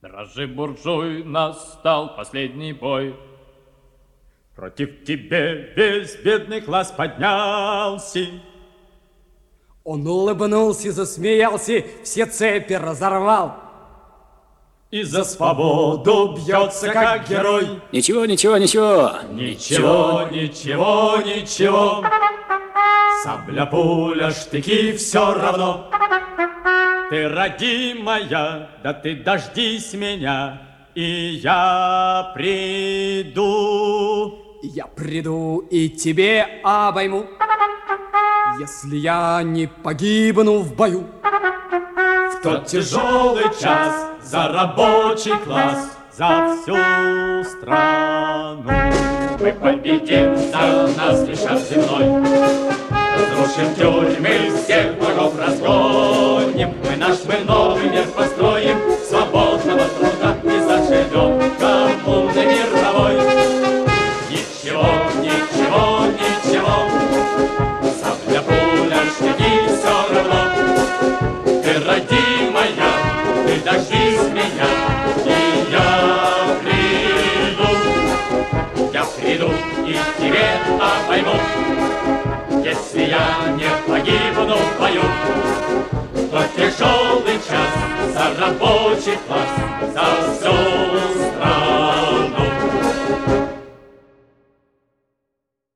Дрожи, буржуй, настал последний бой. Против тебя весь бедный класс поднялся. Он улыбнулся, засмеялся, все цепи разорвал. И за свободу бьется, как герой. Ничего, ничего, ничего. Ничего, ничего, ничего. Сабля, пуля, штыки, все равно. Ты, родимая, да ты дождись меня, и я приду. Я приду и тебе обойму, если я не погибну в бою. В тот тяжелый час за рабочий класс, за всю страну. Мы победим, за нас лишь от земной. Разрушим тюрьмы, всех врагов разгоним. Мы новый мир построим, свободного труда и заживем коммуны мировой. Ничего, ничего, ничего, сабля, пуля, штыки, все равно. Ты, родимая, ты дождись меня, и я приду и тебе обойму. Если я не погибну в бою, то тяжелый час за рабочий класс.